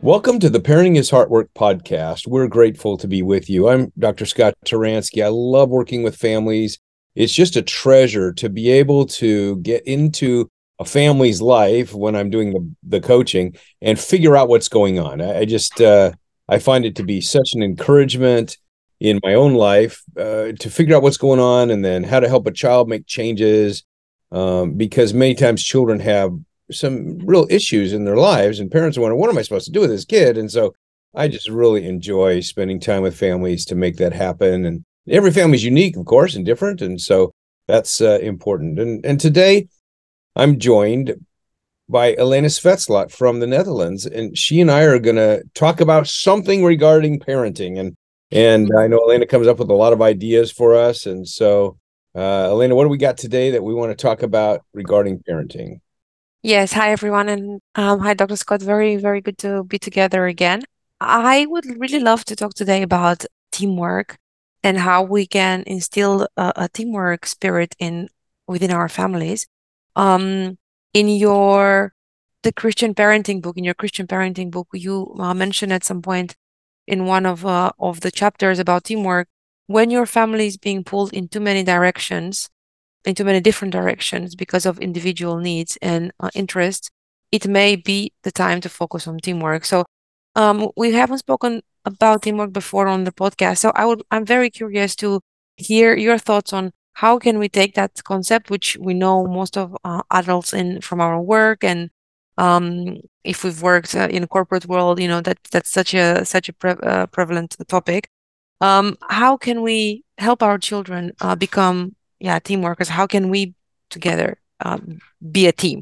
Welcome to the Parenting is Heart Work podcast. We're grateful to be with you. I'm Dr. Scott Taransky. I love working with families. It's just a treasure to be able to get into a family's life when I'm doing the coaching and figure out what's going on. I find it to be such an encouragement in my own life to figure out what's going on and then how to help a child make changes, because many times children have some real issues in their lives, and parents wonder, what am I supposed to do with this kid? And so I just really enjoy spending time with families to make that happen. And every family is unique, of course, and different. And so that's important. And today I'm joined by Elena Svetslot from the Netherlands, and she and I are going to talk about something regarding parenting. And I know Elena comes up with a lot of ideas for us. And so, Elena, what do we got today that we want to talk about regarding parenting? Yes, hi everyone, and hi Dr. Scott. Very, very good to be together again. I would really love to talk today about teamwork and how we can instill a teamwork spirit in within our families. Um, in the Christian parenting book, in your Christian parenting book, you mentioned at some point in one of the chapters about teamwork, when your family is being pulled in too many directions, into many different directions because of individual needs and interests, it may be the time to focus on teamwork. So, we haven't spoken about teamwork before on the podcast. So I'm very curious to hear your thoughts on how can we take that concept, which we know most of adults in from our work, and if we've worked in a corporate world, that's such a prevalent topic. How can we help our children become, team workers? How can we together be a team?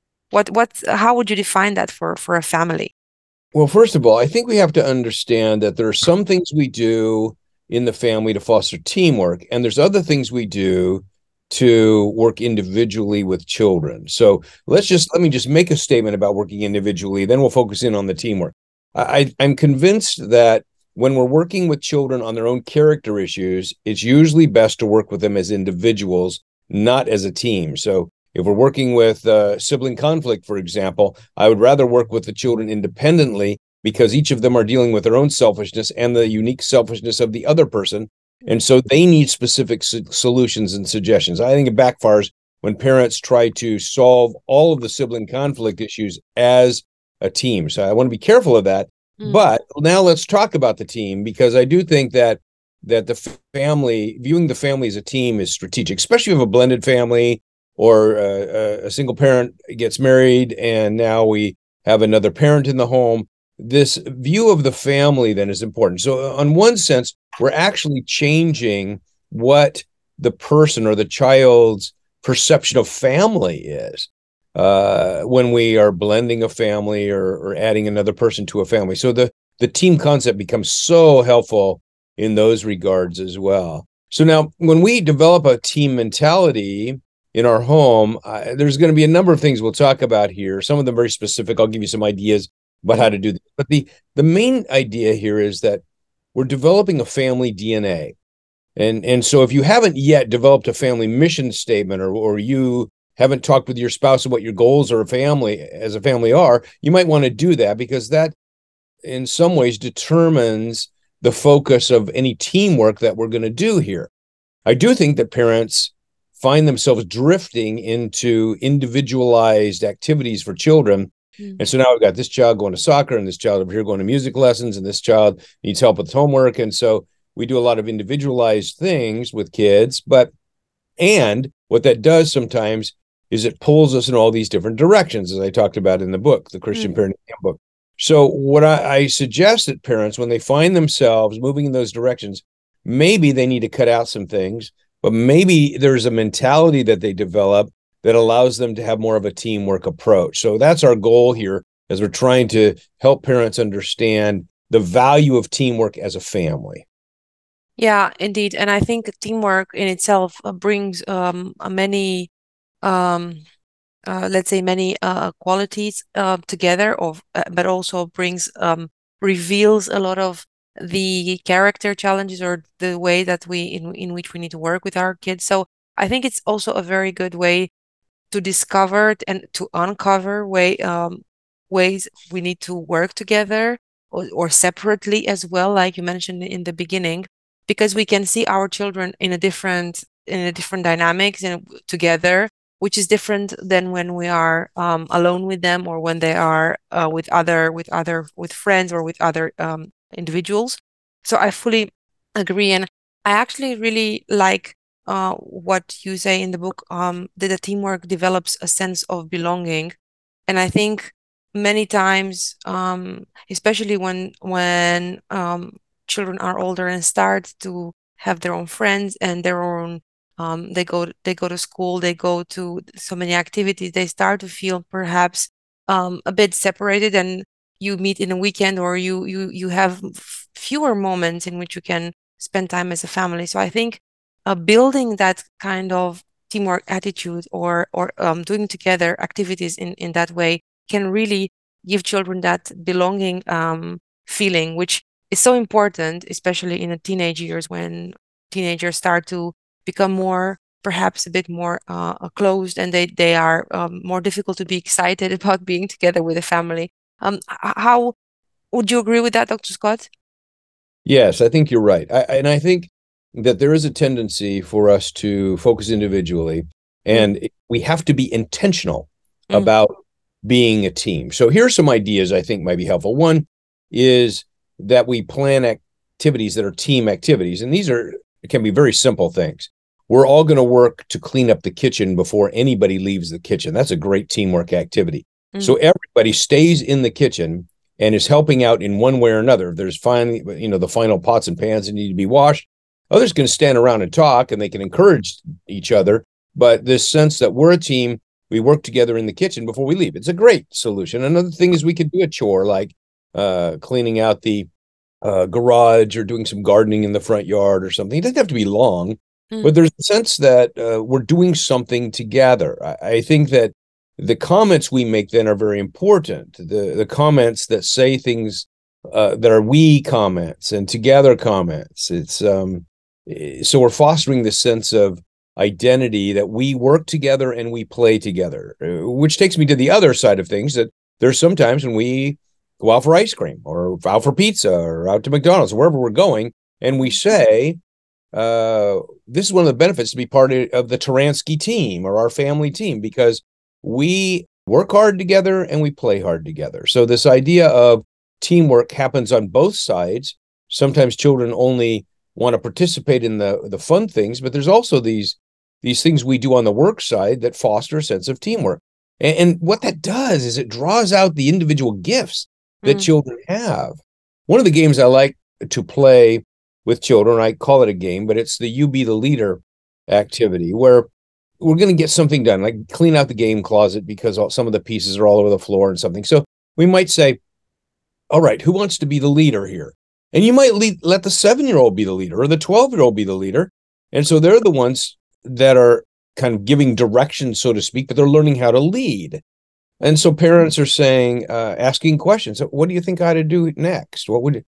How would you define that for a family? Well, first of all, I think we have to understand that there are some things we do in the family to foster teamwork, and there's other things we do to work individually with children. So let me just make a statement about working individually, then we'll focus in on the teamwork. I'm convinced that when we're working with children on their own character issues, it's usually best to work with them as individuals, not as a team. So if we're working with sibling conflict, for example, I would rather work with the children independently because each of them are dealing with their own selfishness and the unique selfishness of the other person. And so they need specific solutions and suggestions. I think it backfires when parents try to solve all of the sibling conflict issues as a team. So I want to be careful of that. Mm. But now let's talk about the team, because I do think that the family, viewing the family as a team, is strategic, especially if you have a blended family or a single parent gets married and now we have another parent in the home. This view of the family then is important. So on one sense, we're actually changing what the person or the child's perception of family is when we are blending a family or adding another person to a family. So the team concept becomes so helpful in those regards as well. So now when we develop a team mentality in our home, there's going to be a number of things we'll talk about here. Some of them very specific. I'll give you some ideas about how to do this. But the main idea here is that we're developing a family DNA. And so if you haven't yet developed a family mission statement, or you haven't talked with your spouse about what your goals or family as a family are, you might want to do that, because that in some ways determines the focus of any teamwork that we're going to do here. I do think that parents find themselves drifting into individualized activities for children. Mm. And so now we've got this child going to soccer and this child over here going to music lessons, and this child needs help with homework. And so we do a lot of individualized things with kids. And what that does sometimes is it pulls us in all these different directions, as I talked about in the book, the Christian Mm. Parenting Handbook. So what I suggest that parents, when they find themselves moving in those directions, maybe they need to cut out some things, but maybe there's a mentality that they develop that allows them to have more of a teamwork approach. So that's our goal here, as we're trying to help parents understand the value of teamwork as a family. Yeah, indeed. And I think teamwork in itself brings many, um, let's say, many qualities together, but also brings reveals a lot of the character challenges or the way that in which we need to work with our kids. So I think it's also a very good way to discover and to uncover way ways we need to work together or separately as well, like you mentioned in the beginning, because we can see our children in a different dynamics and together, which is different than when we are alone with them, or when they are with friends or with other individuals. So I fully agree, and I actually really like what you say in the book, that the teamwork develops a sense of belonging. And I think many times, especially when children are older and start to have their own friends and their own, they go to school, they go to so many activities, they start to feel perhaps a bit separated, and you meet in a weekend, or you have fewer moments in which you can spend time as a family. So I think building that kind of teamwork attitude, or doing together activities in that way, can really give children that belonging feeling, which is so important, especially in the teenage years, when teenagers start to become more, perhaps a bit more closed, and they are more difficult to be excited about being together with a family. How would you agree with that, Dr. Scott? Yes, I think you're right. And I think that there is a tendency for us to focus individually, Mm, and we have to be intentional mm, about being a team. So here are some ideas I think might be helpful. One is that we plan activities that are team activities, and these are can be very simple things. We're all going to work to clean up the kitchen before anybody leaves the kitchen. That's a great teamwork activity. So mm, everybody stays in the kitchen and is helping out in one way or another. If there's finally, the final pots and pans that need to be washed, others can stand around and talk, and they can encourage each other. But this sense that we're a team, we work together in the kitchen before we leave. It's a great solution. Another thing is we could do a chore like cleaning out the garage, or doing some gardening in the front yard or something. It doesn't have to be long, mm, but there's a sense that we're doing something together. I think that the comments we make then are very important. The comments that say things that are we comments and together comments. It's so we're fostering this sense of identity that we work together and we play together, which takes me to the other side of things, that there's sometimes when we go out for ice cream or out for pizza or out to McDonald's, wherever we're going, and we say, this is one of the benefits to be part of the Taransky team or our family team, because we work hard together and we play hard together. So this idea of teamwork happens on both sides. Sometimes children only want to participate in the fun things, but there's also these things we do on the work side that foster a sense of teamwork. And what that does is it draws out the individual gifts that mm, children have. One of the games I like to play with children, I call it a game, but it's the You Be the Leader activity, where we're going to get something done, like clean out the game closet because some of the pieces are all over the floor and something. So we might say, all right, who wants to be the leader here? And you might let the 7-year-old be the leader or the 12-year-old be the leader. And so they're the ones that are kind of giving direction, so to speak, but they're learning how to lead. And so parents are saying, asking questions. So what do you think I ought to do next?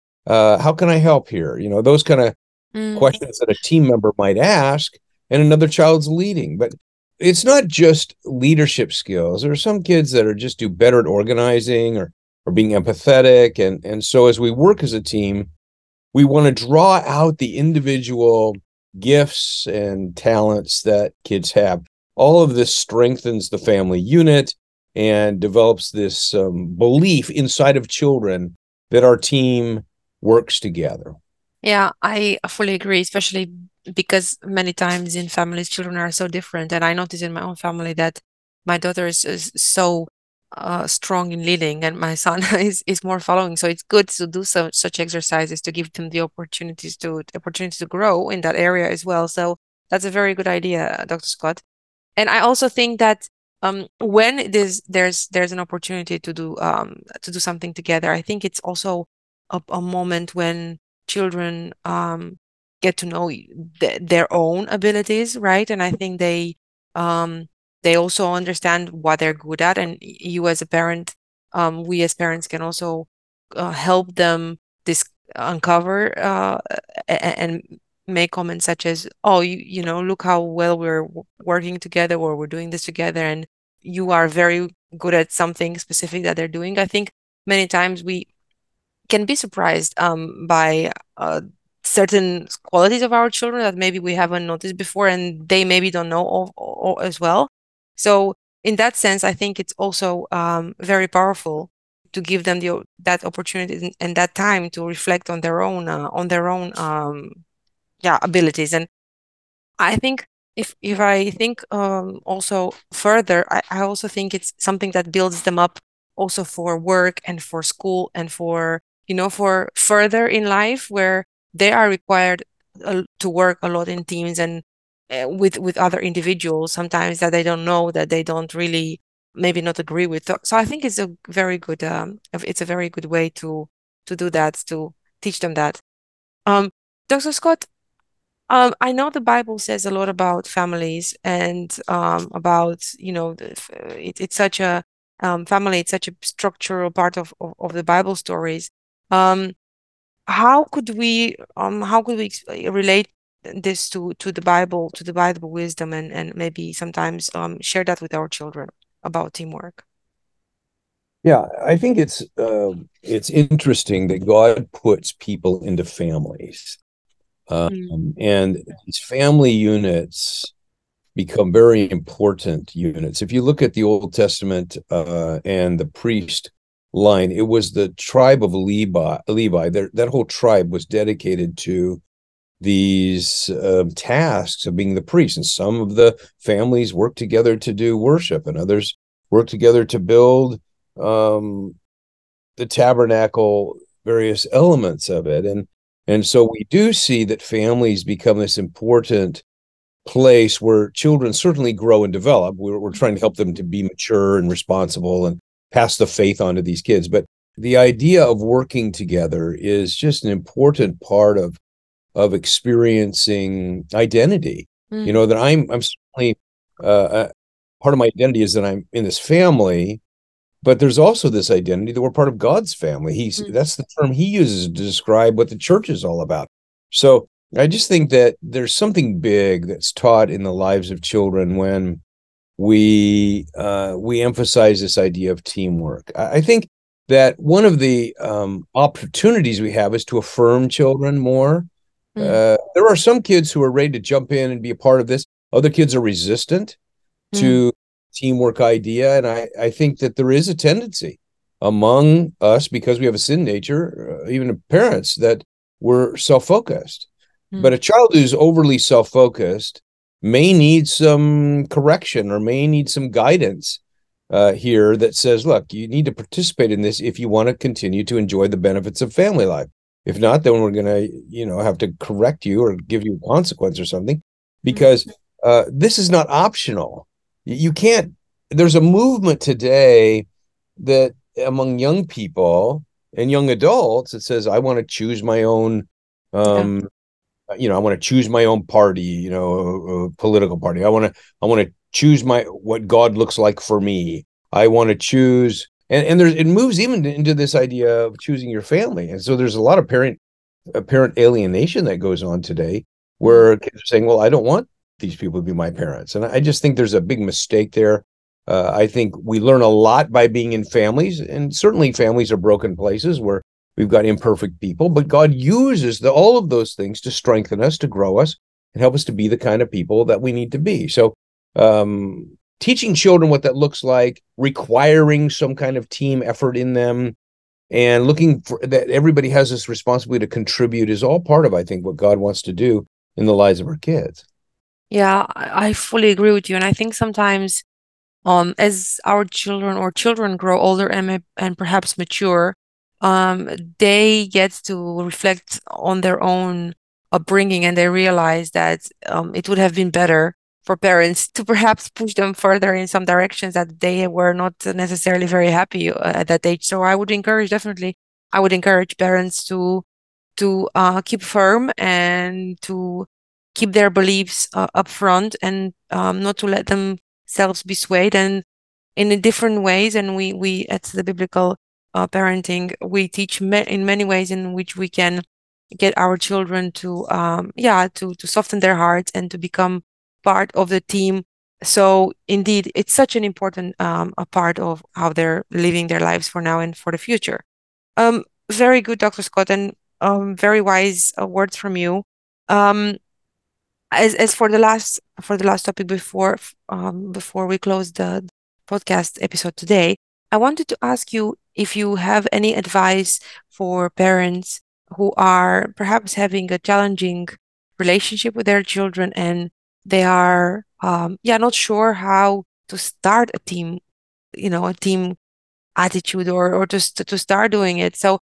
How can I help here? Those kind of mm. questions that a team member might ask, and another child's leading. But it's not just leadership skills. There are some kids that are just do better at organizing or being empathetic. And so as we work as a team, we want to draw out the individual gifts and talents that kids have. All of this strengthens the family unit and develops this belief inside of children that our team works together. Yeah, I fully agree, especially because many times in families, children are so different. And I notice in my own family that my daughter is so strong in leading, and my son is more following. So it's good to do such exercises to give them the opportunity to grow in that area as well. So that's a very good idea, Dr. Scott. And I also think that when there's an opportunity to do something together, I think it's also a moment when children get to know their own abilities, right? And I think they also understand what they're good at, and you as a parent, we as parents can also help them this uncover and make comments such as, oh, look how well we're working together, or we're doing this together, and you are very good at something specific that they're doing. I think many times we can be surprised by certain qualities of our children that maybe we haven't noticed before, and they maybe don't know as well. So in that sense, I think it's also very powerful to give them that opportunity and that time to reflect on their own abilities. And I think if I think also further, I also think it's something that builds them up also for work and for school and for for further in life where they are required to work a lot in teams and with other individuals sometimes that they don't know, that they don't really maybe not agree with. So I think it's a very good way to do that, to teach them that. Um, Dr. Scott, I know the Bible says a lot about families and about, it's such a family, it's such a structural part of the Bible stories. Um, how could we relate this to the Bible wisdom and maybe sometimes share that with our children about teamwork? Yeah, I think it's interesting that God puts people into families, Mm, and these family units become very important units. If you look at the Old Testament and the priest line, it was the tribe of Levi. That whole tribe was dedicated to these tasks of being the priest. And some of the families work together to do worship, and others work together to build the tabernacle, various elements of it. And so we do see that families become this important place where children certainly grow and develop. We're trying to help them to be mature and responsible and pass the faith on to these kids. But the idea of working together is just an important part of experiencing identity. You mm, know, that I'm certainly part of my identity is that I'm in this family, but there's also this identity that we're part of God's family. mm, That's the term he uses to describe what the church is all about. So I just think that there's something big that's taught in the lives of children when we emphasize this idea of teamwork. I think that one of the opportunities we have is to affirm children more. mm, There are some kids who are ready to jump in and be a part of this. Other kids are resistant mm, to teamwork idea. And I think that there is a tendency among us, because we have a sin nature, even parents, that we're self-focused. But mm, a child who's overly self-focused may need some correction or may need some guidance here that says, look, you need to participate in this if you want to continue to enjoy the benefits of family life. If not, then we're going to, have to correct you or give you a consequence or something, mm, because this is not optional. You can't. There's a movement today that among young people and young adults that says, I want to choose my own yeah. I want to choose my own party, political party. I want to choose what God looks like for me. I want to choose, and it moves even into this idea of choosing your family. And so there's a lot of parent alienation that goes on today, Mm, where kids are saying, well, I don't want these people to be my parents. And I just think there's a big mistake there. I think we learn a lot by being in families, and certainly families are broken places where we've got imperfect people, but God uses all of those things to strengthen us, to grow us, and help us to be the kind of people that we need to be. So, teaching children what that looks like, requiring some kind of team effort in them, and looking for that everybody has this responsibility to contribute is all part of, I think, what God wants to do in the lives of our kids. yeah, I fully agree with you, and I think sometimes as our children grow older and perhaps mature, they get to reflect on their own upbringing, and they realize that it would have been better for parents to perhaps push them further in some directions that they were not necessarily very happy at that age. So I would encourage parents to keep firm and to keep their beliefs up front and not to let themselves be swayed, and in different ways. And we at the biblical parenting, we teach in many ways in which we can get our children to to soften their hearts and to become part of the team So indeed, it's such an important a part of how they're living their lives for now and for the future. Very good, Dr. Scott, and very wise words from you. Um, as for the last topic before we close the podcast episode today, I wanted to ask you if you have any advice for parents who are perhaps having a challenging relationship with their children and they are not sure how to start a team, a team attitude or just to start doing it. So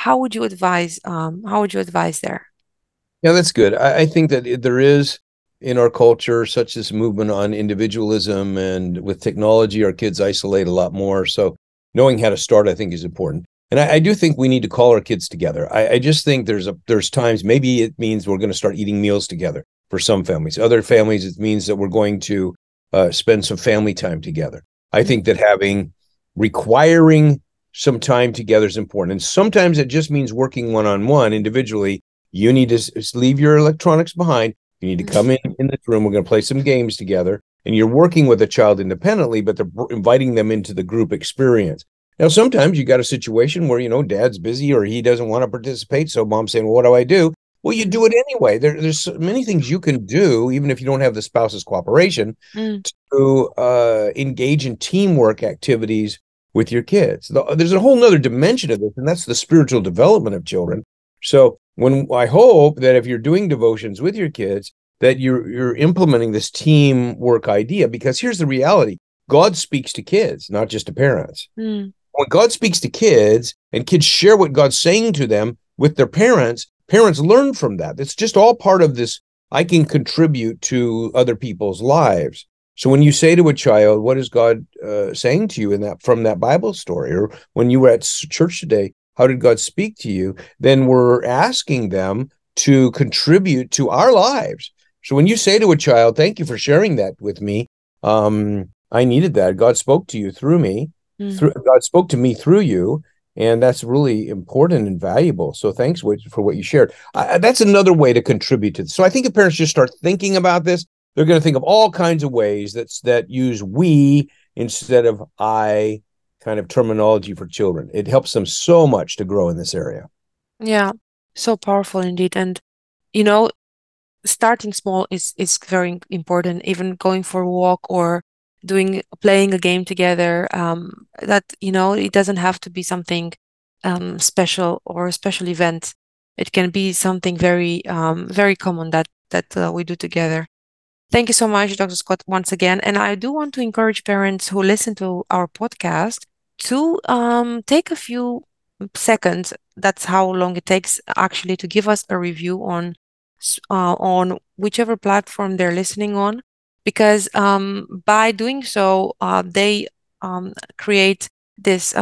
how would you advise there? Yeah, that's good. I think that there is in our culture such this movement on individualism, and with technology, our kids isolate a lot more. So knowing how to start, I think, is important. And I do think we need to call our kids together. I just think there's times maybe it means we're going to start eating meals together for some families. Other families, it means that we're going to spend some family time together. I think that requiring some time together is important. And sometimes it just means working one-on-one individually. You need to leave your electronics behind. You need to come in this room. We're going to play some games together. And you're working with a child independently, but they're inviting them into the group experience. Now, sometimes you got a situation where, dad's busy or he doesn't want to participate. So mom's saying, well, what do I do? Well, you do it anyway. There's many things you can do, even if you don't have the spouse's cooperation, to engage in teamwork activities with your kids. There's a whole nother dimension of this, and that's the spiritual development of children. So I hope that if you're doing devotions with your kids, that you're implementing this teamwork idea, because here's the reality. God speaks to kids, not just to parents. When God speaks to kids and kids share what God's saying to them with their parents learn from that. It's just all part of this. I can contribute to other people's lives. So when you say to a child, what is God saying to you from that Bible story? Or when you were at church today, how did God speak to you? Then we're asking them to contribute to our lives. So when you say to a child, thank you for sharing that with me. I needed that. God spoke to you through me. God spoke to me through you. And that's really important and valuable. So thanks for what you shared. That's another way to contribute to this. So I think if parents just start thinking about this, they're going to think of all kinds of ways that use we instead of I kind of terminology for children. It helps them so much to grow in this area. Yeah, so powerful indeed. And, starting small is very important, even going for a walk or playing a game together. That, it doesn't have to be something special or a special event. It can be something very, very common that we do together. Thank you so much, Dr. Scott, once again. And I do want to encourage parents who listen to our podcast to take a few seconds. That's how long it takes actually to give us a review on whichever platform they're listening on, because by doing so, they create this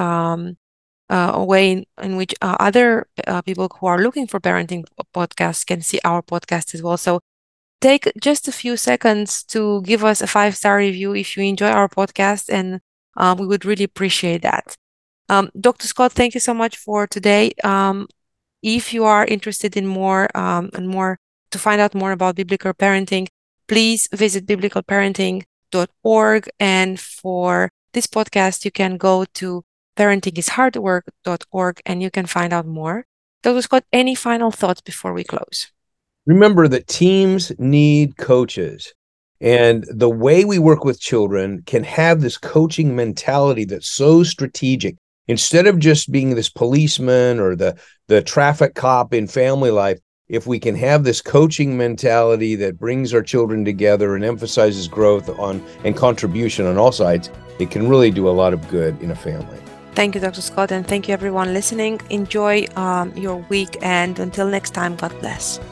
a way in which other people who are looking for parenting podcasts can see our podcast as well. So take just a few seconds to give us a 5-star review if you enjoy our podcast, and we would really appreciate that. Dr. Scott, thank you so much for today. If you are interested in more to find out more about biblical parenting, please visit biblicalparenting.org. And for this podcast, you can go to parentingishardwork.org and you can find out more. Dr. Scott, any final thoughts before we close? Remember that teams need coaches. And the way we work with children can have this coaching mentality that's so strategic. Instead of just being this policeman or the traffic cop in family life, if we can have this coaching mentality that brings our children together and emphasizes growth and contribution on all sides, it can really do a lot of good in a family. Thank you, Dr. Scott, and thank you everyone listening. Enjoy your week, and until next time, God bless.